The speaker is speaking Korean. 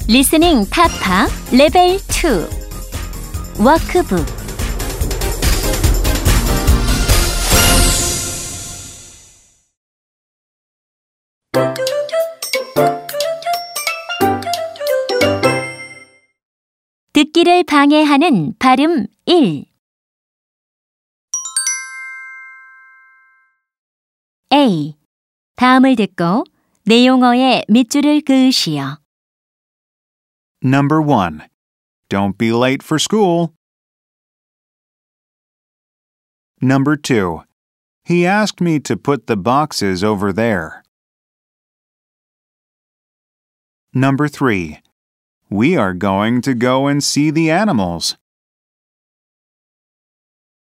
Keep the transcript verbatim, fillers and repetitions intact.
리스닝 타파 레벨 투 워크북 듣기를 방해하는 발음 일. A. 다음을 듣고 내용어의 밑줄을 그으시오. Number one. Don't be late for school. Number two. He asked me to put the boxes over there. Number three. We are going to go and see the animals.